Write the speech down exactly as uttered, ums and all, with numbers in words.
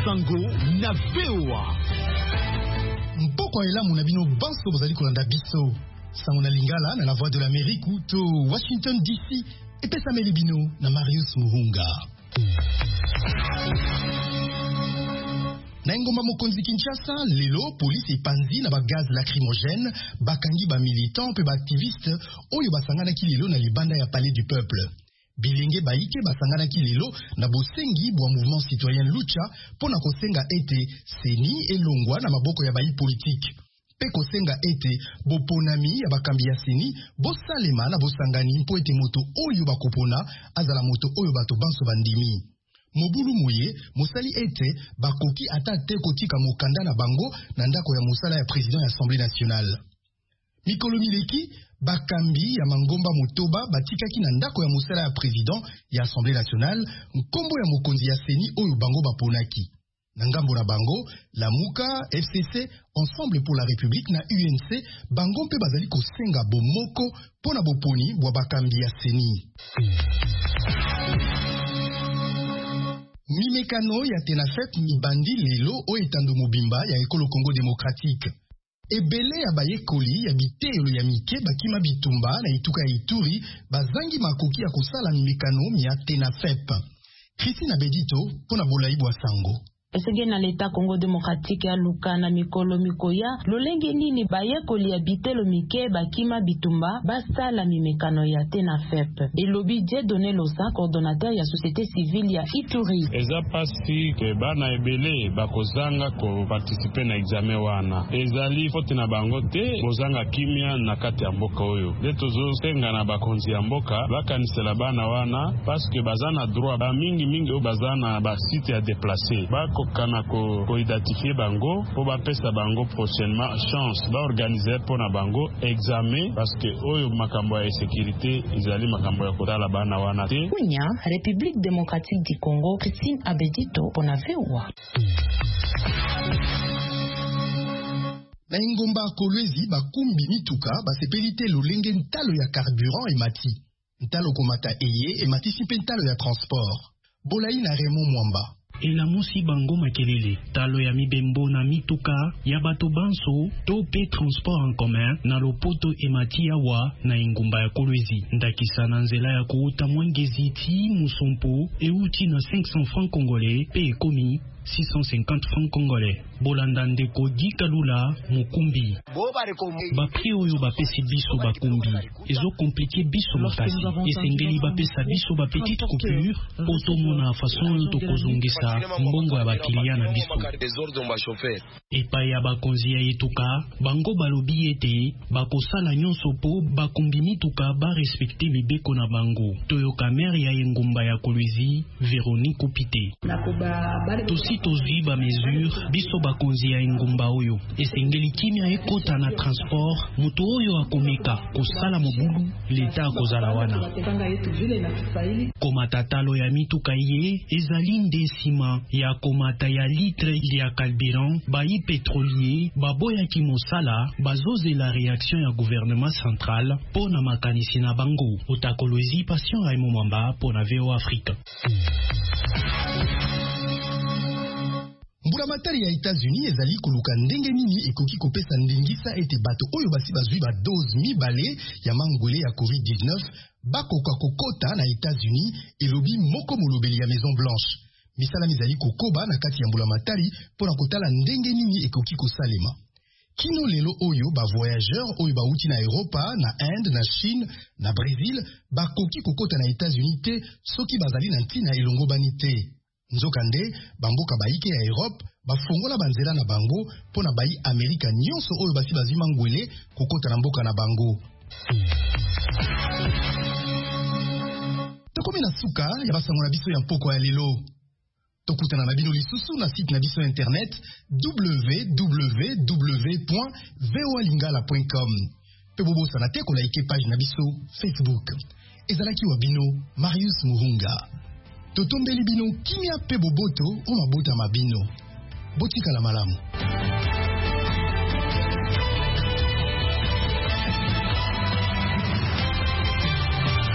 Sango na V O A. Mpoko elamu na bino banso bozali kolanda biso. Sango na Lingala na la voix de l'Amérique ou to Washington D C et pesameli bino na Marius Muhunga. Na ngomba mokonzi Kinshasa, lelo police epanzi na ba gaz lacrymogène, bakangi ba militant pe ba activiste oyo basangana ki lelo na libanda ya Palais du Peuple. Bilenge baike basangana ki lelo na bosengi bwa mouvement citoyen Lucha pona kosenga ete seni elongwa na maboko ya bayi politique. Pe kosenga ete boponami ya bakambi ya seni bosalema na bosangani mpo ete moto oyo bakopona azala moto oyo bato banso bandimi. Mobulu Moye, mosali ete bakoki ata te kotika mokanda na bango na ndako ya mosala ya président ya Assemblée nationale. Mikolo mileki, bakambi ya mangomba motoba batikaki na ndako ya mosala ya président ya Assemblée nationale nkombo ya mokonzi ya seni oyo bango baponaki. Na ngambo na bango, Lamuka, F C C, Ensemble pour la République na U N C, bango mpe bazali kosenga bomoko pona boponi bwa bakambi ya seni. Mimekano ya Tenafep mibandi lelo o etando mobimba ya ekolo Congo démocratique. Ebele ya bayekoli ya bitelo ya mike bakima bitumba na ituka ya Ituri bazangi makoki ya kosala mimekano ya Tenafep. Christine Bedito pona bolai bwa sango. Esenge na leta Congo démocratique ya luka na mikolo mikoya lolenge nini bayekoli ya bitelo mike bakima bitumba basala mimekano ya Tenafep. Elobi Dieudonné Losa, coordonnateur ya société civile ya Ituri. Eza pasi ke bana ebele bakozanga ko participer na examen wana. Ezali fote na bango te bozanga kimia na kati ya mboka oyo. Leto zo senga na bakonzi ya mboka bakanisela bana wana parce que bazana droit ba mingi mingi o bazana ba site ya déplacer. Bako kana ko ko identifier bango po ba pesa bango prochainement chance ba organiser pona bango examen parce que oyo makambo ya sécurité izali makambo ya kotala bana wana te. Kunya République démocratique du Congo, Christine Abedito pona V O A. Na ingomba Kolwezi bakumbi mituka basepelite lolenge ntalo ya carburant emati. Ntalo komata eye emati sipe ntalo ya transport. Bolai na Raymond Mwamba. Elamusi bango makelele talo ya mibembo na mituka ya bato banso to pe transport en commun na lopoto emati awa na ingumba ya Kolwezi ndakisa na nzela ya kuuta mwangezi ti musompo euti na cinq cents francs congolais pe ekomi six cent cinquante francs congolais. Bolanda ndeko Gikalula Mukumbi. Bapri oyo bapesi biso bakumbi ezo komplike biso makasi. Esengeli bapesa biso ba petite coupure otomona façon oyo tokozongisa mbongo ya bakilia na biso. Epa ya bakonzi ya etuka bango balobi ete bakosala nyonso po bakumbi mituka ba respecte mibeko na bango. Toyoka maire ya engumba ya Kolwezi Véronique Opité. Tosi tozwi ba mesure biso bakonzi ya engumba oyo esengeli kimia ekota na transport moto oyo akomeka kosala mobulu leta akozala wana. Komata talo ya mituka ye ezali ndesima ya komata ya litre ya carburant bayi pétrolier baboya ki mosala bazozela réaction ya gouvernement central pona makanisi na bango. Otakolozi Passion Raymond Mwamba pona V O A Afrique. Mbulamatari ya États-Unis ezali koluka ndenge nini ekoki kopesa ndingisa ete bato oyo basi bazwi ba dose mibale ya mangwele ya COVID dix-neuf bakoka kokota na États-Unis elobi moko molobeli ya Maison Blanche. Misala mizali kokoba na kati ya mbulamatari pona kotala ndenge nini ekoki kosalema. Kino lelo oyo ba voyageur oyo bauti na Europa, na Inde, na Chine, na Brésil bakoki kokota na États-Unis te soki bazali na ntina elongo bani te. Nzokande, bamboka baike ya Europe, bafongola banzela na bango, pona bayi Amerika nyonso oyo basi bazima ngwele, kokota na mboka na bango. Tokomi na suka, ya basango na biso ya mpoko ya lelo. Tokutana na bino lisusu na site na biso internet w w w point v o a lingala point com. Pe bobosa na te ko like page na biso Facebook. Ezalaki wa bino Marius Muhunga. Totombeli bino kimia pe boboto o mabota mabino. Botika la malamu.